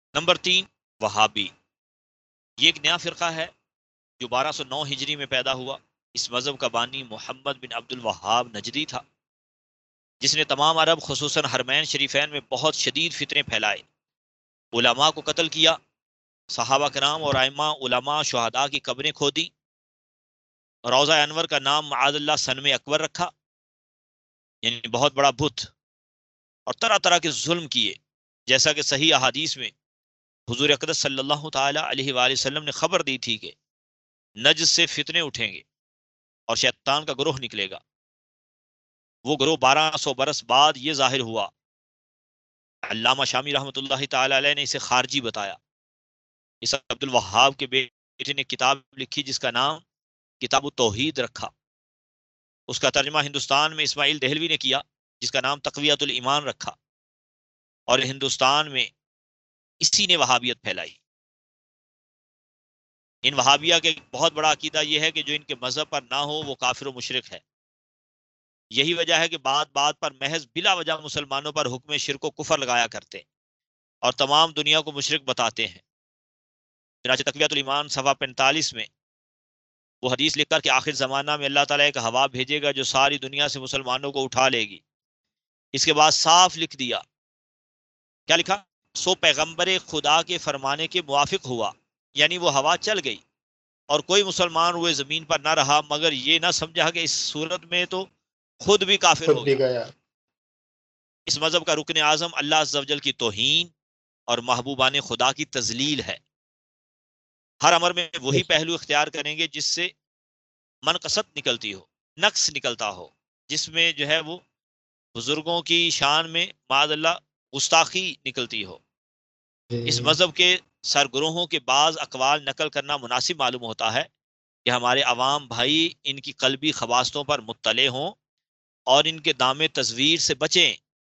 Number 3، وہابی. یہ ایک نیا فرقہ ہے جو 1209 ہجری میں پیدا ہوا. اس مذہب کا بانی محمد بن عبد الوہاب نجدی تھا، جس نے تمام عرب خصوصاً حرمین شریفین میں بہت شدید فتنے پھیلائے، علماء کو قتل کیا، صحابہ کرام اور ائمہ علماء شہداء کی قبریں کھودی، روضہ انور کا نام معاذ اللہ سنم اکبر رکھا، یعنی بہت بڑا بت، اور طرح طرح کے ظلم کیے، جیسا کہ صحیح احادیث میں حضور اقدس صلی اللہ تعالی علیہ وآلہ وسلم نے خبر دی تھی کہ نجد سے فتنے اٹھیں گے اور شیطان کا گروہ نکلے گا. وہ گروہ 1200 برس بعد یہ ظاہر ہوا. علامہ شامی رحمۃ اللہ تعالی علیہ نے اسے خارجی بتایا. اس عبد الوہاب کے بیٹے نے کتاب لکھی جس کا نام کتاب التوحید رکھا. اس کا ترجمہ ہندوستان میں اسماعیل دہلوی نے کیا جس کا نام تقویۃ الایمان رکھا، اور ہندوستان میں اسی نے وہابیت پھیلائی. ان وہابیہ کے ایک بہت بڑا عقیدہ یہ ہے کہ جو ان کے مذہب پر نہ ہو وہ کافر و مشرک ہے. یہی وجہ ہے کہ بات بات پر محض بلا وجہ مسلمانوں پر حکم شرک و کفر لگایا کرتے ہیں اور تمام دنیا کو مشرک بتاتے ہیں. چنانچہ تقویۃ الایمان صفحہ 45 میں وہ حدیث لکھ کر کہ آخر زمانہ میں اللہ تعالیٰ ایک ہوا بھیجے گا جو ساری دنیا سے مسلمانوں کو اٹھا لے گی. اس کے بعد صاف لکھ دیا، کیا لکھا؟ سو پیغمبر خدا کے فرمانے کے موافق ہوا، یعنی وہ ہوا چل گئی اور کوئی مسلمان ہوئے زمین پر نہ رہا مگر یہ نہ سمجھا کہ اس صورت میں تو خود بھی کافر خود ہو بھی گیا. گیا. اس مذہب کا رکن اعظم اللہ عز و جل کی توہین اور محبوبان خدا کی تذلیل ہے. ہر امر میں وہی پہلو اختیار کریں گے جس سے منقصت نکلتی ہو، نقص نکلتا ہو، جس میں جو ہے وہ بزرگوں کی شان میں معاذ اللہ گستاخی نکلتی ہو. اس مذہب کے سرگروہوں کے بعض اقوال نقل کرنا مناسب معلوم ہوتا ہے کہ ہمارے عوام بھائی ان کی قلبی خواستوں پر مطلع ہوں اور ان کے دام تزویر سے بچیں.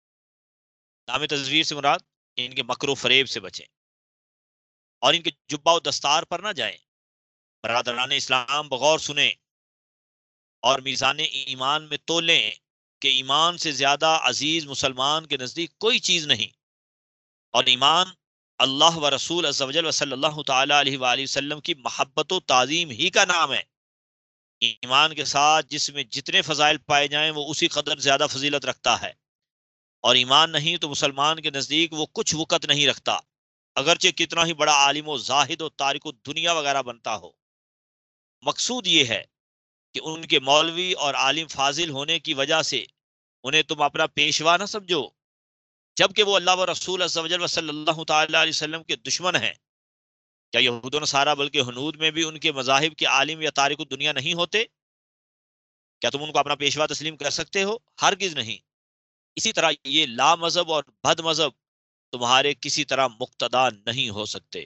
دام تزویر سے مراد ان کے مکر و فریب سے بچیں اور ان کے جبہ و دستار پر نہ جائیں. برادران اسلام بغور سنیں اور میزان ایمان میں تولیں کہ ایمان سے زیادہ عزیز مسلمان کے نزدیک کوئی چیز نہیں، اور ایمان اللہ و رسول عز و جل و صلی اللہ تعالی علیہ وآلہ وسلم کی محبت و تعظیم ہی کا نام ہے. ایمان کے ساتھ جس میں جتنے فضائل پائے جائیں وہ اسی قدر زیادہ فضیلت رکھتا ہے، اور ایمان نہیں تو مسلمان کے نزدیک وہ کچھ وقت نہیں رکھتا، اگرچہ کتنا ہی بڑا عالم و زاہد و تارک و دنیا وغیرہ بنتا ہو. مقصود یہ ہے کہ ان کے مولوی اور عالم فاضل ہونے کی وجہ سے انہیں تم اپنا پیشوا نہ سمجھو، جبکہ وہ اللہ و رسول عز و جل و صلی اللہ تعالی علیہ وسلم کے دشمن ہیں. کیا یہود و نصارہ بلکہ ہنود میں بھی ان کے مذاہب کے عالم یا تارک الدنیا نہیں ہوتے؟ کیا تم ان کو اپنا پیشوا تسلیم کر سکتے ہو؟ ہرگز نہیں. اسی طرح یہ لا مذہب اور بد مذہب تمہارے کسی طرح مقتدا نہیں ہو سکتے.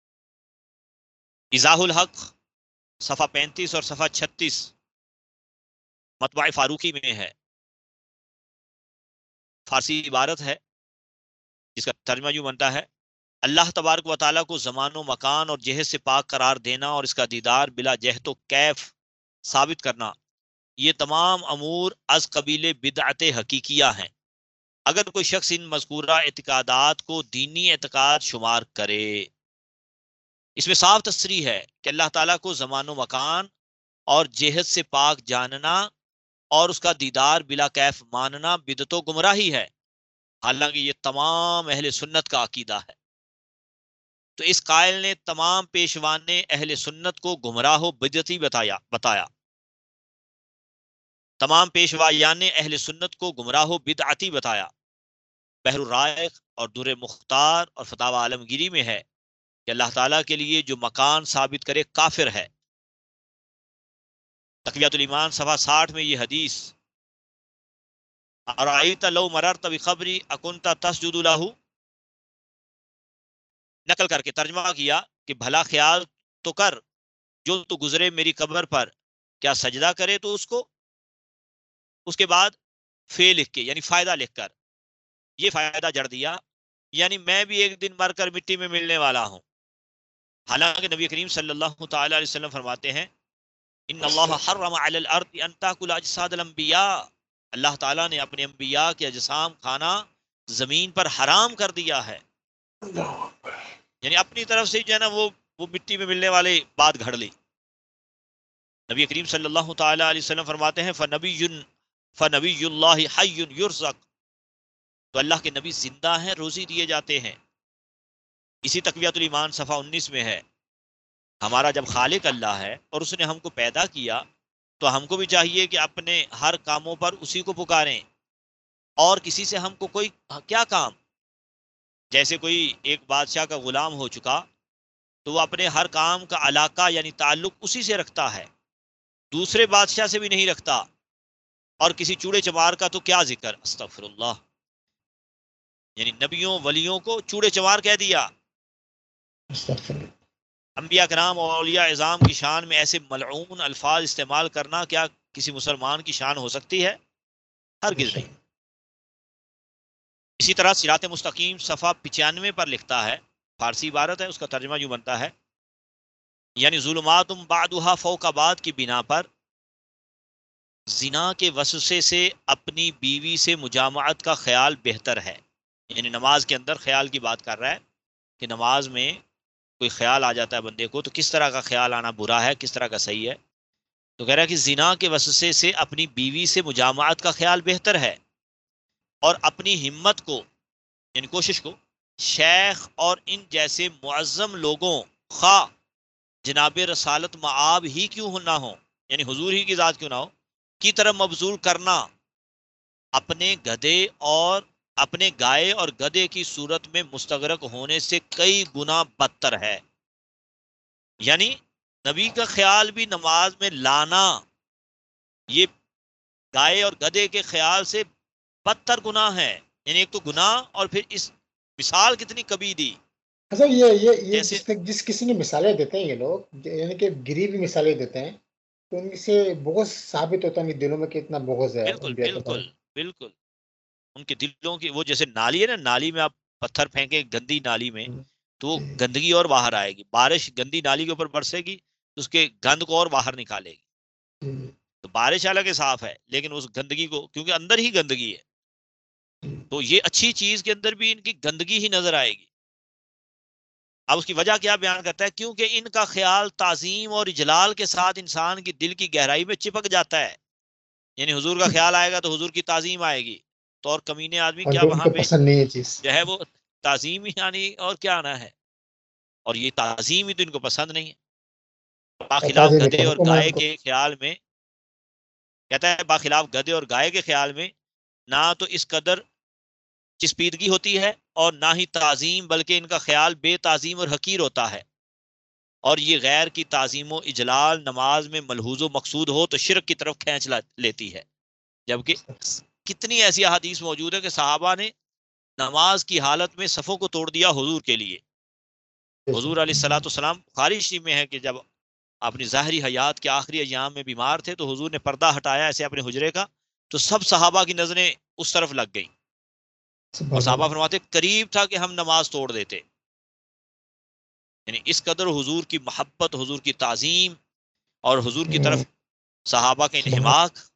ایضاح الحق صفحہ 35 اور صفحہ 36 مطبع فاروقی میں ہے. فارسی عبارت ہے جس کا ترجمہ یوں بنتا ہے: اللہ تبارک و تعالیٰ کو زمان و مکان اور جہت سے پاک قرار دینا اور اس کا دیدار بلا جہت و کیف ثابت کرنا، یہ تمام امور از قبیل بدعت حقیقیہ ہیں. اگر کوئی شخص ان مذکورہ اعتقادات کو دینی اعتقاد شمار کرے، اس میں صاف تصریح ہے کہ اللہ تعالیٰ کو زمان و مکان اور جہت سے پاک جاننا اور اس کا دیدار بلا کیف ماننا بدعت و گمراہی ہے، حالانکہ یہ تمام اہل سنت کا عقیدہ ہے. تو اس قائل نے تمام پیشوان نے اہل سنت کو گمراہ و بدعتی بتایا. تمام پیشوایان نے اہل سنت کو گمراہ و بدعتی بتایا. بحر الرائق اور در مختار اور فتاوی عالمگیری میں ہے کہ اللہ تعالیٰ کے لیے جو مکان ثابت کرے کافر ہے. تقویۃ الایمان صفحہ 60 میں یہ حدیث ارأیت لو مررت بقبری اکنت تسجد لہ نقل کر کے ترجمہ کیا کہ بھلا خیال تو کر جو تو گزرے میری قبر پر کیا سجدہ کرے تو اس کو. اس کے بعد فے لکھ کے یعنی فائدہ لکھ کر یہ فائدہ جڑ دیا، یعنی میں بھی ایک دن مر کر مٹی میں ملنے والا ہوں. حالانکہ نبی کریم صلی اللہ تعالی علیہ وسلم فرماتے ہیں ان اللہ حرم علی الارض ان تاکل اجساد الانبیاء، اللہ تعالیٰ نے اپنے انبیاء کے اجسام کھانا زمین پر حرام کر دیا ہے. یعنی اپنی طرف سے جو ہے نا وہ مٹی میں ملنے والے بات گھڑ لی. نبی کریم صلی اللہ تعالی علیہ وسلم فرماتے ہیں فنبی اللہ حی یرزق، تو اللہ کے نبی زندہ ہیں، روزی دیے جاتے ہیں. اسی تقویۃ الایمان صفحہ 19 میں ہے، ہمارا جب خالق اللہ ہے اور اس نے ہم کو پیدا کیا تو ہم کو بھی چاہیے کہ اپنے ہر کاموں پر اسی کو پکاریں، اور کسی سے ہم کو کوئی کیا کام. جیسے کوئی ایک بادشاہ کا غلام ہو چکا تو وہ اپنے ہر کام کا علاقہ یعنی تعلق اسی سے رکھتا ہے، دوسرے بادشاہ سے بھی نہیں رکھتا. اور کسی چوڑے چمار کا تو کیا ذکر، استغفر اللہ. یعنی نبیوں ولیوں کو چوڑے چمار کہہ دیا. انبیاء کرام اور اولیاء اعظام کی شان میں ایسے ملعون الفاظ استعمال کرنا کیا کسی مسلمان کی شان ہو سکتی ہے؟ ہرگز نہیں. اسی طرح صراط مستقیم صفحہ 95 پر لکھتا ہے، فارسی عبارت ہے، اس کا ترجمہ یوں بنتا ہے، یعنی ظلمات بعدها فوق بعد کی بنا پر زنا کے وسوسے سے اپنی بیوی سے مجامعت کا خیال بہتر ہے. یعنی نماز کے اندر خیال کی بات کر رہا ہے کہ نماز میں کوئی خیال آ جاتا ہے بندے کو تو کس طرح کا خیال آنا برا ہے، کس طرح کا صحیح ہے. تو کہہ رہا ہے کہ زنا کے وسوسے سے اپنی بیوی سے مجامعت کا خیال بہتر ہے، اور اپنی ہمت کو یعنی کوشش کو شیخ اور ان جیسے معظم لوگوں، خواہ جناب رسالت معاب ہی کیوں نہ ہو، یعنی حضور ہی کی ذات کیوں نہ ہو، کی طرف مبذول کرنا اپنے گدھے اور اپنے گائے اور گدھے کی صورت میں مستغرق ہونے سے کئی گنا بدتر ہے. یعنی نبی کا خیال بھی نماز میں لانا یہ گائے اور گدھے کے خیال سے بدتر گناہ ہے. یعنی ایک تو گناہ اور پھر اس مثال کتنی کبھی دی. اچھا یہ جیسے جس کسی نے مثالیں دیتے ہیں یہ لوگ، یعنی کہ گری بھی مثالیں دیتے ہیں، تو ان سے بغض ثابت ہوتا ہے کہ دلوں میں کتنا بغض ہے بالکل انبیاء کے بارے بالکل بالکل ان کے دلوں کی، وہ جیسے نالی ہے نا، نالی میں آپ پتھر پھینکیں گندی نالی میں میں. تو وہ جی گندگی اور باہر آئے گی. بارش گندی نالی کے اوپر برسے گی تو اس کے گند کو اور باہر نکالے گی. جی تو بارش حالانکہ صاف ہے لیکن اس گندگی کو، کیونکہ اندر ہی گندگی ہے، جی. تو یہ اچھی چیز کے اندر بھی ان کی گندگی ہی نظر آئے گی. اب اس کی وجہ کیا بیان کرتا ہے، کیونکہ ان کا خیال تعظیم اور اجلال کے ساتھ انسان کی دل کی گہرائی میں چپک جاتا ہے. یعنی حضور کا خیال آئے گا تو حضور کی تعظیم آئے گی. تو اور کمینے آدمی اور کیا جو ان وہاں کو پہ پسند نہیں ہے چیز. جو ہے وہ تعظیم ہی آنی اور کیا آنا ہے، اور یہ تعظیم ہی تو ان کو پسند نہیں ہے. باخلاف تعظیم گدھے اور حکم ہے ان گائے کو. کے خیال میں، کہتا ہے باخلاف گدھے اور گائے کے خیال میں نہ تو اس قدر چسپیدگی ہوتی ہے اور نہ ہی تعظیم، بلکہ ان کا خیال بے تعظیم اور حقیر ہوتا ہے. اور یہ غیر کی تعظیم و اجلال نماز میں ملحوظ و مقصود ہو تو شرک کی طرف کھینچ لیتی ہے. جبکہ کتنی ایسی احادیث موجود ہے کہ صحابہ نے نماز کی حالت میں صفوں کو توڑ دیا حضور کے لیے. حضور علیہ الصلوۃ والسلام بخاری شریف میں ہے کہ جب اپنی ظاہری حیات کے آخری ایام میں بیمار تھے تو حضور نے پردہ ہٹایا ایسے اپنے حجرے کا، تو سب صحابہ کی نظریں اس طرف لگ گئیں، اور سبحان صحابہ اللہ. فرماتے قریب تھا کہ ہم نماز توڑ دیتے. یعنی اس قدر حضور کی محبت، حضور کی تعظیم اور حضور کی طرف صحابہ کا سبحان اللہ. انہماک.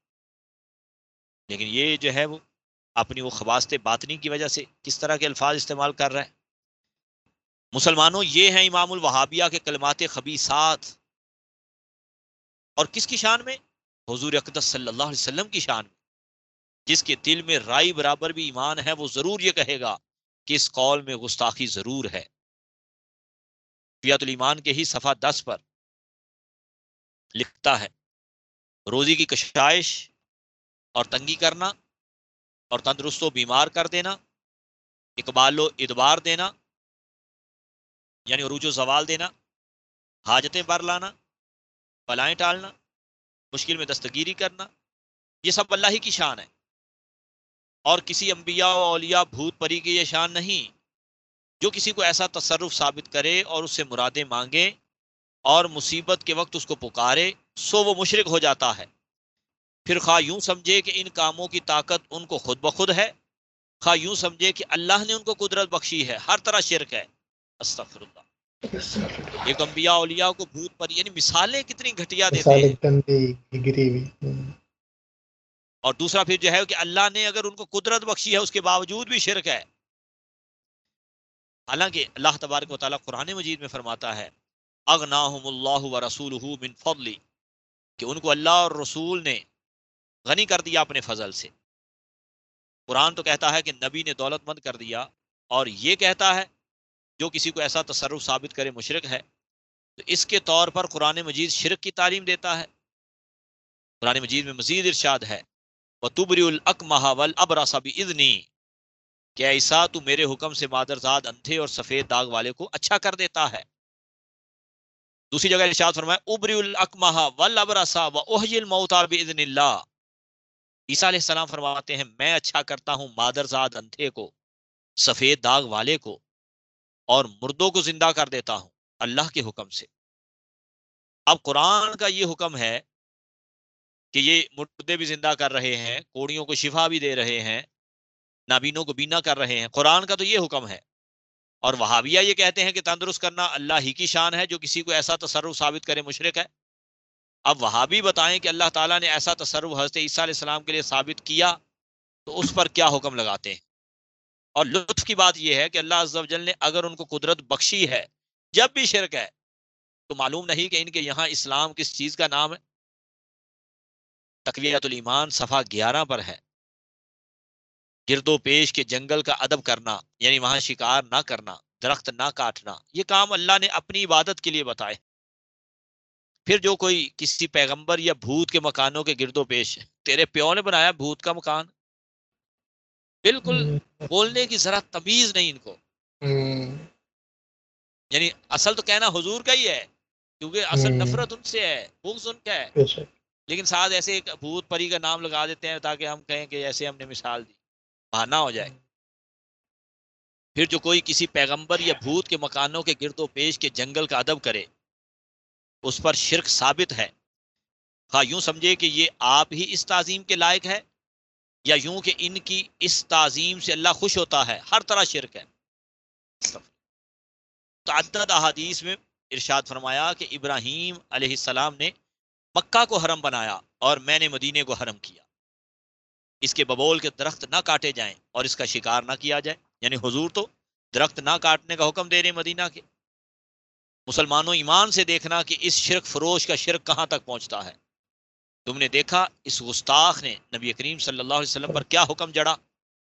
لیکن یہ جو ہے وہ اپنی وہ خواص باطنی کی وجہ سے کس طرح کے الفاظ استعمال کر رہا ہے. مسلمانوں یہ ہیں امام الوہابیہ کے کلمات خبیثات، اور کس کی شان میں؟ حضور اقدس صلی اللہ علیہ وسلم کی شان میں. جس کے دل میں رائی برابر بھی ایمان ہے وہ ضرور یہ کہے گا کہ اس قول میں گستاخی ضرور ہے. فیات الایمان کے ہی صفحہ 10 پر لکھتا ہے، روزی کی کشائش اور تنگی کرنا اور تندرست و بیمار کر دینا، اقبال و ادبار دینا یعنی عروج و زوال دینا، حاجتیں بر لانا، بلائیں ٹالنا، مشکل میں دستگیری کرنا، یہ سب اللہ ہی کی شان ہے، اور کسی انبیاء و اولیاء بھوت پری کی یہ شان نہیں. جو کسی کو ایسا تصرف ثابت کرے اور اس سے مرادیں مانگے اور مصیبت کے وقت اس کو پکارے سو وہ مشرک ہو جاتا ہے. پھر خواہ یوں سمجھے کہ ان کاموں کی طاقت ان کو خود بخود ہے، خواہ یوں سمجھے کہ اللہ نے ان کو قدرت بخشی ہے، ہر طرح شرک ہے. استغفر اللہ. ایک انبیاء اولیاء کو بھوت پر یعنی مثالیں کتنی گھٹیا دیتے مثال ہیں، گندی گری ہوئی. اور دوسرا پھر جو ہے کہ اللہ نے اگر ان کو قدرت بخشی ہے اس کے باوجود بھی شرک ہے. حالانکہ اللہ تبارک و تعالیٰ قرآن مجید میں فرماتا ہے اغناہم اللہ و رسولہ من فضلی، کہ ان کو اللہ اور رسول نے غنی کر دیا اپنے فضل سے۔ قرآن تو کہتا ہے کہ نبی نے دولت مند کر دیا، اور یہ کہتا ہے جو کسی کو ایسا تصرف ثابت کرے مشرک ہے۔ تو اس کے طور پر قرآن مجید شرک کی تعلیم دیتا ہے۔ قرآن مجید میں مزید ارشاد ہے وَتُبْرِئُ الْأَكْمَحَ وَالْأَبْرَصَ بِإِذْنِی، کہ ایسا تو میرے حکم سے مادرزاد اندھے اور سفید داغ والے کو اچھا کر دیتا ہے۔ دوسری جگہ ارشاد فرمایا ابری الاکمہ والابرص واحیی الموتى باذن اللہ۔ عیسیٰ علیہ السلام فرماتے ہیں میں اچھا کرتا ہوں مادرزاد اندھے کو، سفید داغ والے کو، اور مردوں کو زندہ کر دیتا ہوں اللہ کے حکم سے۔ اب قرآن کا یہ حکم ہے کہ یہ مردے بھی زندہ کر رہے ہیں، کوڑیوں کو شفا بھی دے رہے ہیں، نابینوں کو بینا کر رہے ہیں، قرآن کا تو یہ حکم ہے۔ اور وہابیہ یہ کہتے ہیں کہ تندرست کرنا اللہ ہی کی شان ہے، جو کسی کو ایسا تصرف ثابت کرے مشرک ہے۔ اب وہابی بتائیں کہ اللہ تعالیٰ نے ایسا تصرف حضرت عیسیٰ علیہ السلام کے لیے ثابت کیا تو اس پر کیا حکم لگاتے ہیں؟ اور لطف کی بات یہ ہے کہ اللہ عز و جل نے اگر ان کو قدرت بخشی ہے جب بھی شرک ہے تو معلوم نہیں کہ ان کے یہاں اسلام کس چیز کا نام ہے۔ تقویۃ الایمان صفحہ 11 پر ہے، گرد و پیش کے جنگل کا ادب کرنا، یعنی وہاں شکار نہ کرنا، درخت نہ کاٹنا، یہ کام اللہ نے اپنی عبادت کے لیے بتائے۔ پھر جو کوئی کسی پیغمبر یا بھوت کے مکانوں کے گرد و پیش، تیرے پیو نے بنایا بھوت کا مکان، بالکل بولنے کی ذرا تمیز نہیں ان کو۔ یعنی اصل تو کہنا حضور کا ہی ہے، کیونکہ اصل نفرت ان سے ہے، بغض ان کا ہے، لیکن ساتھ ایسے ایک بھوت پری کا نام لگا دیتے ہیں تاکہ ہم کہیں کہ ایسے ہم نے مثال دی، بہانہ ہو جائے۔ پھر جو کوئی کسی پیغمبر یا بھوت کے مکانوں کے گرد و پیش کے جنگل کا ادب کرے اس پر شرک ثابت ہے، خواہ یوں سمجھے کہ یہ آپ ہی اس تعظیم کے لائق ہے، یا یوں کہ ان کی اس تعظیم سے اللہ خوش ہوتا ہے، ہر طرح شرک ہے۔ تعدد احادیث میں ارشاد فرمایا کہ ابراہیم علیہ السلام نے مکہ کو حرم بنایا اور میں نے مدینے کو حرم کیا، اس کے ببول کے درخت نہ کاٹے جائیں اور اس کا شکار نہ کیا جائے۔ یعنی حضور تو درخت نہ کاٹنے کا حکم دے رہے مدینہ کے۔ مسلمانوں ایمان سے دیکھنا کہ اس شرک فروش کا شرک کہاں تک پہنچتا ہے۔ تم نے دیکھا اس گستاخ نے نبی کریم صلی اللہ علیہ وسلم پر کیا حکم جڑا۔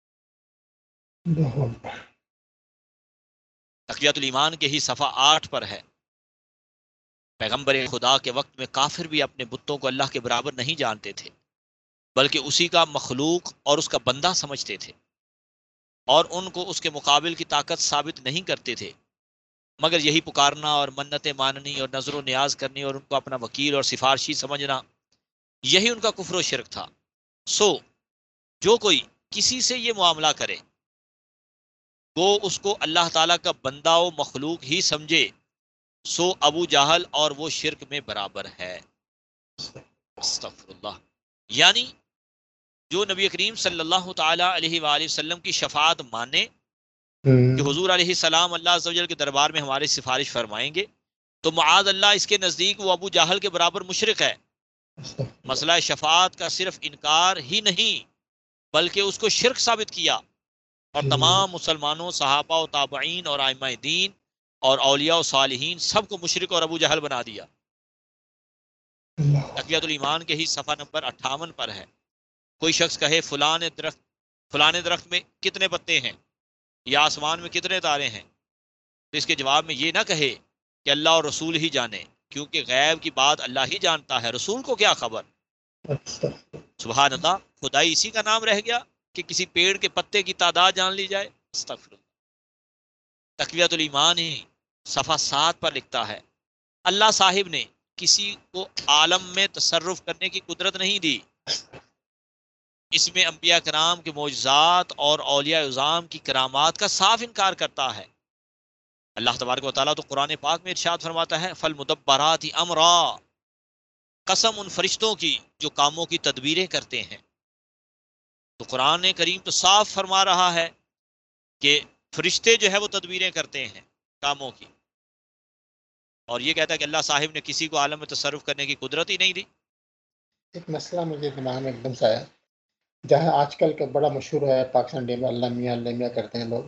تقویۃ الایمان کے ہی صفحہ 8 پر ہے، پیغمبر خدا کے وقت میں کافر بھی اپنے بتوں کو اللہ کے برابر نہیں جانتے تھے، بلکہ اسی کا مخلوق اور اس کا بندہ سمجھتے تھے، اور ان کو اس کے مقابل کی طاقت ثابت نہیں کرتے تھے مگر یہی پکارنا اور منتیں ماننی اور نظر و نیاز کرنی اور ان کو اپنا وکیل اور سفارشی سمجھنا، یہی ان کا کفر و شرک تھا۔ سو جو کوئی کسی سے یہ معاملہ کرے وہ اس کو اللہ تعالیٰ کا بندہ و مخلوق ہی سمجھے، سو ابو جہل اور وہ شرک میں برابر ہے۔ استغفر اللہ۔ یعنی جو نبی کریم صلی اللہ تعالی علیہ وآلہ وسلم کی شفاعت مانے کہ حضور علیہ السلام اللہ عز و جل کے دربار میں ہماری سفارش فرمائیں گے، تو معاذ اللہ اس کے نزدیک وہ ابو جہل کے برابر مشرک ہے۔ مسئلہ شفاعت کا صرف انکار ہی نہیں بلکہ اس کو شرک ثابت کیا، اور تمام مسلمانوں، صحابہ و تابعین اور ائمہ دین اور اولیاء و صالحین سب کو مشرک اور ابو جہل بنا دیا۔ تقویۃ الایمان کے ہی صفحہ نمبر 58 پر ہے، کوئی شخص کہے فلاں درخت میں کتنے پتے ہیں یا آسمان میں کتنے تارے ہیں، تو اس کے جواب میں یہ نہ کہے کہ اللہ اور رسول ہی جانے، کیونکہ غیب کی بات اللہ ہی جانتا ہے، رسول کو کیا خبر۔ سبحان اللہ، خدائی اسی کا نام رہ گیا کہ کسی پیڑ کے پتے کی تعداد جان لی جائے۔ استغفر اللہ۔ تقویۃ الایمان ہی صفحہ 7 پر لکھتا ہے اللہ صاحب نے کسی کو عالم میں تصرف کرنے کی قدرت نہیں دی، اس میں انبیاء کرام کے معجزات اور اولیاء عظام کی کرامات کا صاف انکار کرتا ہے۔ اللہ تبارک و تعالیٰ تو قرآن پاک میں ارشاد فرماتا ہے فالمدبرات امرا، قسم ان فرشتوں کی جو کاموں کی تدبیریں کرتے ہیں۔ تو قرآن کریم تو صاف فرما رہا ہے کہ فرشتے جو ہے وہ تدبیریں کرتے ہیں کاموں کی، اور یہ کہتا ہے کہ اللہ صاحب نے کسی کو عالم میں تصرف کرنے کی قدرت ہی نہیں دی۔ ایک مسئلہ مجھے دماغ میں ایک دم سے آیا، جہاں آج کل کا بڑا مشہور ہے پاکستان ڈے میں اللہ میاں کرتے ہیں لوگ،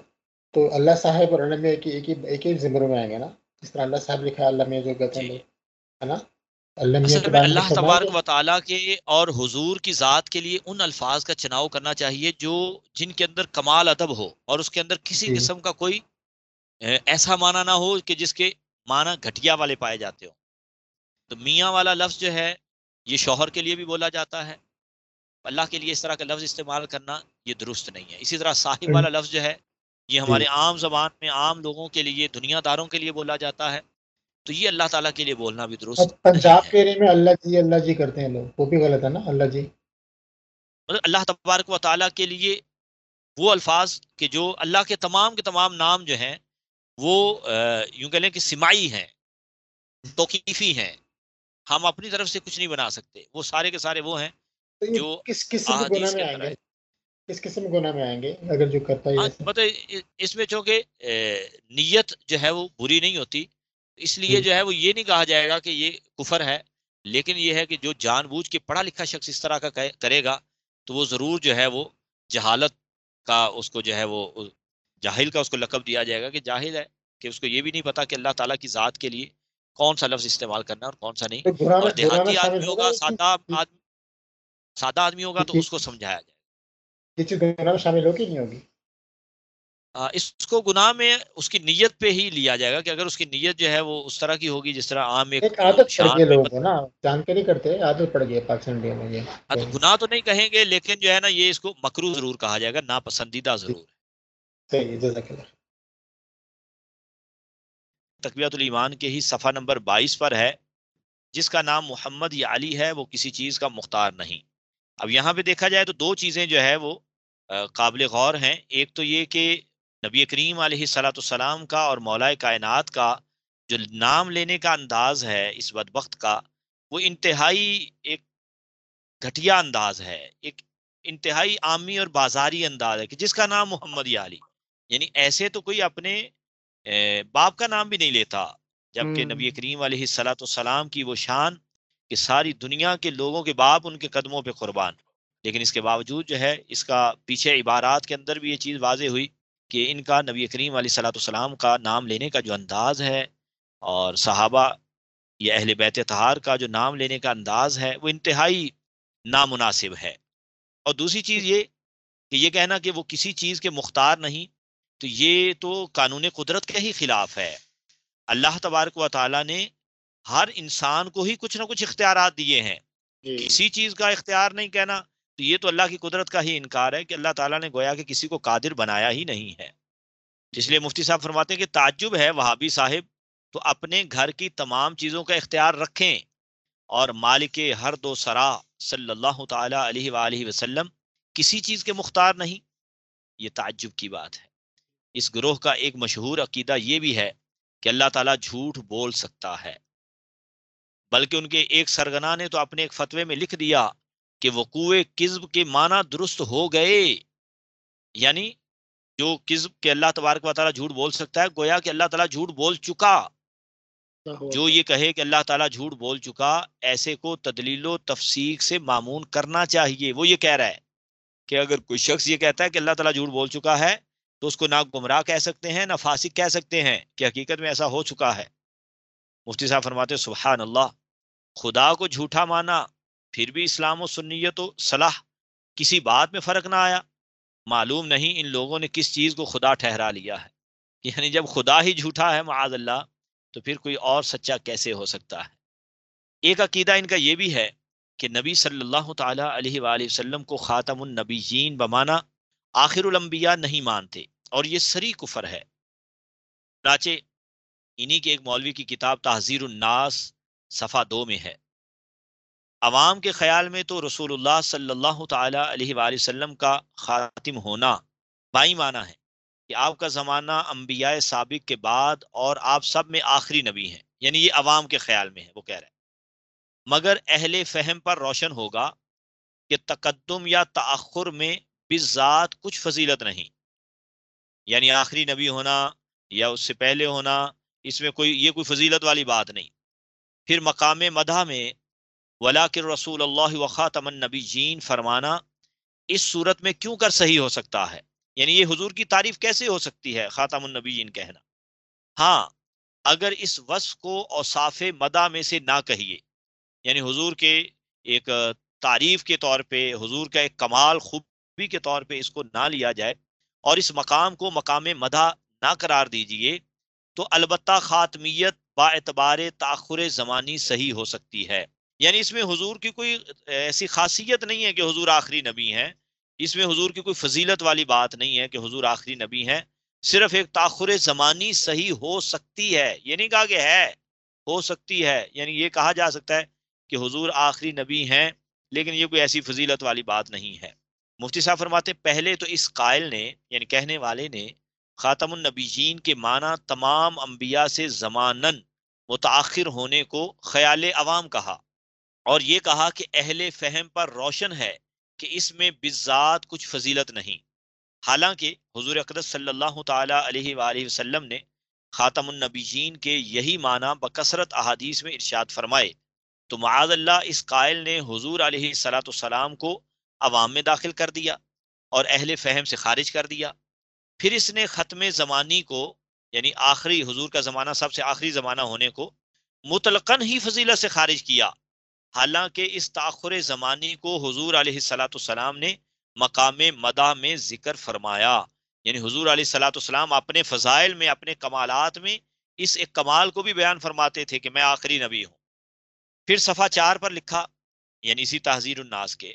تو اللہ صاحب اور اللہ میں ایک ہی زمروں میں آئیں گے نا، جس طرح اللہ صاحب لکھا ہے اللہ میں جو کہتے ہیں جی، لوگ، ہے نا؟ اللہ میاں کے اصل میں بارے میں اللہ فرمائیں گے. تبارک و تعالیٰ کے اور حضور کی ذات کے لیے ان الفاظ کا چناؤ کرنا چاہیے جن کے اندر کمال ادب ہو، اور اس کے اندر کسی جی قسم کا کوئی ایسا معنی نہ ہو کہ جس کے معنی گھٹیا والے پائے جاتے ہو. تو میاں والا لفظ جو ہے یہ شوہر کے لیے بھی بولا جاتا ہے، اللہ کے لیے اس طرح کا لفظ استعمال کرنا یہ درست نہیں ہے. اسی طرح صاحب والا لفظ جو ہے یہ جی. ہمارے عام زبان میں عام لوگوں کے لیے، دنیا داروں کے لیے بولا جاتا ہے، تو یہ اللہ تعالیٰ کے لیے بولنا بھی اب درست نہیں پنجاب ہے. کے ایریا میں اللہ جی کرتے ہیں لوگ، وہ بھی غلط ہے نا، اللہ جی. مطلب اللہ تبارک و تعالیٰ کے لیے وہ الفاظ کہ جو اللہ کے تمام نام جو ہیں وہ یوں کہہ لیں کہ سمائی ہیں، توقیفی ہیں، ہم اپنی طرف سے کچھ نہیں بنا سکتے، وہ سارے کے سارے وہ ہیں تو یہ جو کس قسم کے گناہ احادیث میں کے آئیں اندر گے؟ آئے. کس قسم کے گناہ میں آئیں گے اگر جو کرتا ہے ہاں ایسا؟ مطلب اس میں چونکہ نیت جو ہے وہ بری نہیں ہوتی، اس لیے جی جو ہے وہ یہ نہیں کہا جائے گا کہ یہ کفر ہے، لیکن یہ ہے کہ جو جان بوجھ کے پڑھا لکھا شخص اس طرح کا کرے گا تو وہ ضرور جو ہے وہ جہالت کا اس کو جو ہے وہ جاہل کا اس کو لقب دیا جائے گا کہ جاہل ہے، کہ اس کو یہ بھی نہیں پتا کہ اللہ تعالیٰ کی ذات کے لیے کون سا لفظ استعمال کرنا ہے اور کون سا نہیں. تو اور گناہ میں دیہاتی شامل آدمی ہوگا ہوگا، یہ چیز؟ سادہ آدمی ہوگا تو اس کو سمجھایا جائے. یہ چیز گناہ میں شامل ہوگی نہیں ہوگی؟ اس کو گناہ میں اس کی نیت پہ ہی لیا جائے گا کہ اگر اس کی نیت جو ہے وہ اس طرح کی ہوگی جس طرح عام ایک ایک عادت پڑ شان گئی میں لوگوں کو نا، جان کے نہیں کرتے، عادت پڑ گئی ہے پاکستان انڈیا میں تو یہ. گناہ تو نہیں کہیں گے، لیکن جو ہے نا یہ اس کو مکروہ ضرور کہا جائے گا، ناپسندیدہ جی ضرور ہے. صحیح، جزاک اللہ. تقویۃ الایمان کے ہی صفحہ نمبر 22 پر ہے، جس کا نام محمد یا علی ہے وہ کسی چیز کا مختار نہیں. اب یہاں پہ دیکھا جائے تو دو چیزیں جو ہے وہ قابل غور ہیں. ایک تو یہ کہ نبی کریم علیہ الصلوۃ والسلام کا اور مولا کائنات کا جو نام لینے کا انداز ہے اس بدبخت کا، وہ انتہائی ایک گھٹیا انداز ہے، ایک انتہائی عامی اور بازاری انداز ہے کہ جس کا نام محمد یا علی. یعنی ایسے تو کوئی اپنے باپ کا نام بھی نہیں لیتا، جبکہ ہوں. نبی کریم علیہ الصلوۃ والسلام کی وہ شان کہ ساری دنیا کے لوگوں کے باپ ان کے قدموں پہ قربان. لیکن اس کے باوجود جو ہے اس کا پیچھے عبارات کے اندر بھی یہ چیز واضح ہوئی کہ ان کا نبی کریم علیہ الصلوۃ والسلام کا نام لینے کا جو انداز ہے اور صحابہ یا اہل بیت طہار کا جو نام لینے کا انداز ہے وہ انتہائی نامناسب ہے. اور دوسری چیز یہ کہ یہ کہنا کہ وہ کسی چیز کے مختار نہیں، تو یہ تو قانون قدرت کے ہی خلاف ہے. اللہ تبارک و تعالیٰ نے ہر انسان کو ہی کچھ نہ کچھ اختیارات دیے ہیں، جی کسی چیز کا اختیار نہیں کہنا تو یہ تو اللہ کی قدرت کا ہی انکار ہے کہ اللہ تعالیٰ نے گویا کہ کسی کو قادر بنایا ہی نہیں ہے. اس لیے مفتی صاحب فرماتے ہیں کہ تعجب ہے وہابی صاحب تو اپنے گھر کی تمام چیزوں کا اختیار رکھیں اور مالک ہر دو سرا صلی اللہ تعالی علیہ وآلہ وسلم کسی چیز کے مختار نہیں. یہ تعجب کی بات ہے. اس گروہ کا ایک مشہور عقیدہ یہ بھی ہے کہ اللہ تعالیٰ جھوٹ بول سکتا ہے، بلکہ ان کے ایک سرگنا نے تو اپنے ایک فتوے میں لکھ دیا کہ وقوع کذب کے معنی درست ہو گئے. یعنی جو کذب کے اللہ تبارک و تعالیٰ جھوٹ بول سکتا ہے، گویا کہ اللہ تعالیٰ جھوٹ بول چکا. جو یہ کہے کہ اللہ تعالیٰ جھوٹ بول چکا، ایسے کو تدلیل و تفسیق سے معمون کرنا چاہیے. وہ یہ کہہ رہا ہے کہ اگر کوئی شخص یہ کہتا ہے کہ اللہ تعالیٰ جھوٹ بول چکا ہے تو اس کو نہ گمراہ کہہ سکتے ہیں نہ فاسق کہہ سکتے ہیں کہ حقیقت میں ایسا ہو چکا ہے. مفتی صاحب فرماتے ہیں سبحان اللہ، خدا کو جھوٹا مانا پھر بھی اسلام و سنیت و صلاح کسی بات میں فرق نہ آیا. معلوم نہیں ان لوگوں نے کس چیز کو خدا ٹھہرا لیا ہے. یعنی جب خدا ہی جھوٹا ہے معاذ اللہ تو پھر کوئی اور سچا کیسے ہو سکتا ہے. ایک عقیدہ ان کا یہ بھی ہے کہ نبی صلی اللہ تعالی علیہ وآلہ وسلم کو خاتم النبیین بمانا آخر الانبیاء نہیں مانتے، اور یہ سری کفر ہے. چنانچہ انہی کے ایک مولوی کی کتاب تحذیر الناس صفحہ 2 میں ہے، عوام کے خیال میں تو رسول اللہ صلی اللہ تعالی علیہ وآلہ وسلم کا خاتم ہونا بائی معنی ہے کہ آپ کا زمانہ انبیاء سابق کے بعد اور آپ سب میں آخری نبی ہیں. یعنی یہ عوام کے خیال میں ہے. وہ کہہ رہے ہیں مگر اہل فہم پر روشن ہوگا کہ تقدم یا تأخر میں بالذات کچھ فضیلت نہیں. یعنی آخری نبی ہونا یا اس سے پہلے ہونا، اس میں کوئی فضیلت والی بات نہیں. پھر مقام مدح میں ولاکن رسول اللہ و خاتم النبیین فرمانا اس صورت میں کیوں کر صحیح ہو سکتا ہے؟ یعنی یہ حضور کی تعریف کیسے ہو سکتی ہے خاتم النبیین کہنا؟ ہاں اگر اس وصف کو اوصاف مدح میں سے نہ کہیے، یعنی حضور کے ایک تعریف کے طور پہ، حضور کا ایک کمال خوبی کے طور پہ اس کو نہ لیا جائے اور اس مقام کو مقام مدح نہ قرار دیجئے، تو البتہ خاتمیت با اعتبار تاخر زمانی صحیح ہو سکتی ہے۔ یعنی اس میں حضور کی کوئی ایسی خاصیت نہیں ہے کہ حضور آخری نبی ہیں، اس میں حضور کی کوئی فضیلت والی بات نہیں ہے کہ حضور آخری نبی ہیں، صرف ایک تاخر زمانی صحیح ہو سکتی ہے، یہ نہیں کہا کہ ہے، ہو سکتی ہے، یعنی یہ کہا جا سکتا ہے کہ حضور آخری نبی ہیں، لیکن یہ کوئی ایسی فضیلت والی بات نہیں ہے۔ مفتی صاحب فرماتے پہلے تو اس قائل نے یعنی کہنے والے نے خاتم النبیین کے معنی تمام انبیاء سے زمانن متاخر ہونے کو خیال عوام کہا، اور یہ کہا کہ اہل فہم پر روشن ہے کہ اس میں بالذات کچھ فضیلت نہیں، حالانکہ حضور اقدس صلی اللہ تعالی علیہ وآلہ وسلم نے خاتم النبیین کے یہی معنی بکثرت احادیث میں ارشاد فرمائے، تو معاذ اللہ اس قائل نے حضور علیہ الصلاۃ والسلام کو عوام میں داخل کر دیا اور اہل فہم سے خارج کر دیا۔ پھر اس نے ختم زمانی کو یعنی آخری حضور کا زمانہ سب سے آخری زمانہ ہونے کو مطلقاً ہی فضیلت سے خارج کیا، حالانکہ اس تاخر زمانی کو حضور علیہ الصلاۃ والسلام نے مقام مدح میں ذکر فرمایا، یعنی حضور علیہ الصلاۃ والسلام اپنے فضائل میں، اپنے کمالات میں اس ایک کمال کو بھی بیان فرماتے تھے کہ میں آخری نبی ہوں۔ پھر صفحہ 4 پر لکھا، یعنی اسی تحذیر الناس کے،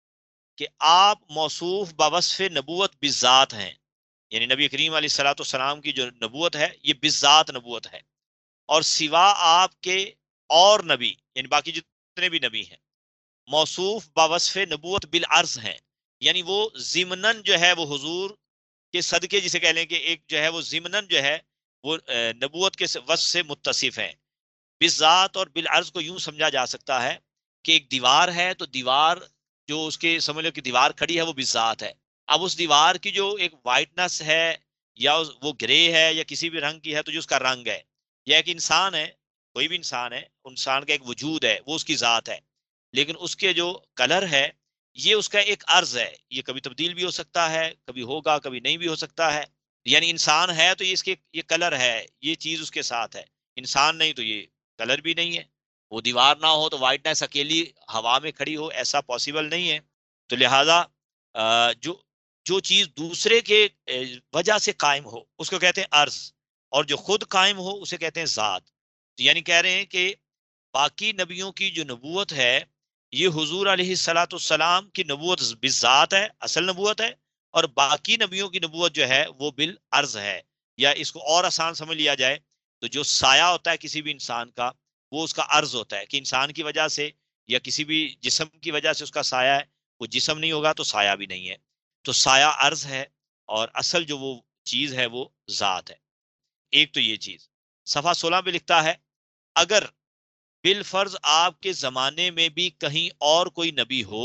کہ آپ موصوف بوصف نبوت بالذات ہیں، یعنی نبی کریم علیہ الصلاۃ والسلام کی جو نبوت ہے یہ بالذات نبوت ہے، اور سوا آپ کے اور نبی یعنی باقی جتنے بھی نبی ہیں موصوف بوصف نبوت بالعرض ہیں، یعنی وہ ضمناً جو ہے وہ حضور کے صدقے جسے کہہ لیں کہ ایک جو ہے وہ ضمناً جو ہے وہ نبوت کے وصف سے متصف ہیں۔ بالذات اور بالعرض کو یوں سمجھا جا سکتا ہے کہ ایک دیوار ہے تو دیوار جو اس کے سمجھ لو کہ دیوار کھڑی ہے وہ بالذات ہے، اب اس دیوار کی جو ایک وائٹنس ہے یا وہ گرے ہے یا کسی بھی رنگ کی ہے تو جو اس کا رنگ ہے، یا ایک انسان ہے، کوئی بھی انسان ہے، انسان کا ایک وجود ہے وہ اس کی ذات ہے، لیکن اس کے جو کلر ہے یہ اس کا ایک عرض ہے، یہ کبھی تبدیل بھی ہو سکتا ہے، کبھی ہوگا کبھی نہیں بھی ہو سکتا ہے، یعنی انسان ہے تو یہ اس کے یہ کلر ہے، یہ چیز اس کے ساتھ ہے، انسان نہیں تو یہ کلر بھی نہیں ہے، وہ دیوار نہ ہو تو وائٹنس اکیلی ہوا میں کھڑی ہو ایسا پاسبل نہیں ہے، تو لہذا جو جو چیز دوسرے کے وجہ سے قائم ہو اس کو کہتے ہیں عرض، اور جو خود قائم ہو اسے کہتے ہیں ذات، یعنی کہہ رہے ہیں کہ باقی نبیوں کی جو نبوت ہے یہ حضور علیہ الصلاۃ والسلام کی نبوت بالذات ہے، اصل نبوت ہے، اور باقی نبیوں کی نبوت جو ہے وہ بالعرض ہے، یا اس کو اور آسان سمجھ لیا جائے تو جو سایہ ہوتا ہے کسی بھی انسان کا وہ اس کا عرض ہوتا ہے، کہ انسان کی وجہ سے یا کسی بھی جسم کی وجہ سے اس کا سایہ ہے، وہ جسم نہیں ہوگا تو سایہ بھی نہیں ہے، تو سایہ عرض ہے اور اصل جو وہ چیز ہے وہ ذات ہے۔ ایک تو یہ چیز صفحہ 16 پہ لکھتا ہے، اگر بالفرض آپ کے زمانے میں بھی کہیں اور کوئی نبی ہو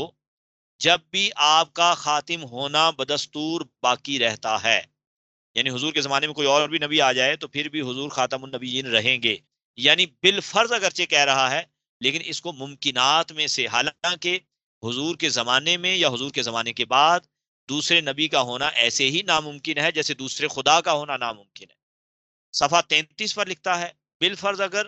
جب بھی آپ کا خاتم ہونا بدستور باقی رہتا ہے، یعنی حضور کے زمانے میں کوئی اور بھی نبی آ جائے تو پھر بھی حضور خاتم النبیین رہیں گے، یعنی بالفرض اگرچہ کہہ رہا ہے لیکن اس کو ممکنات میں سے، حالانکہ حضور کے زمانے میں یا حضور کے زمانے کے بعد دوسرے نبی کا ہونا ایسے ہی ناممکن ہے جیسے دوسرے خدا کا ہونا ناممکن ہے۔ صفحہ 33 پر لکھتا ہے، بالفرض اگر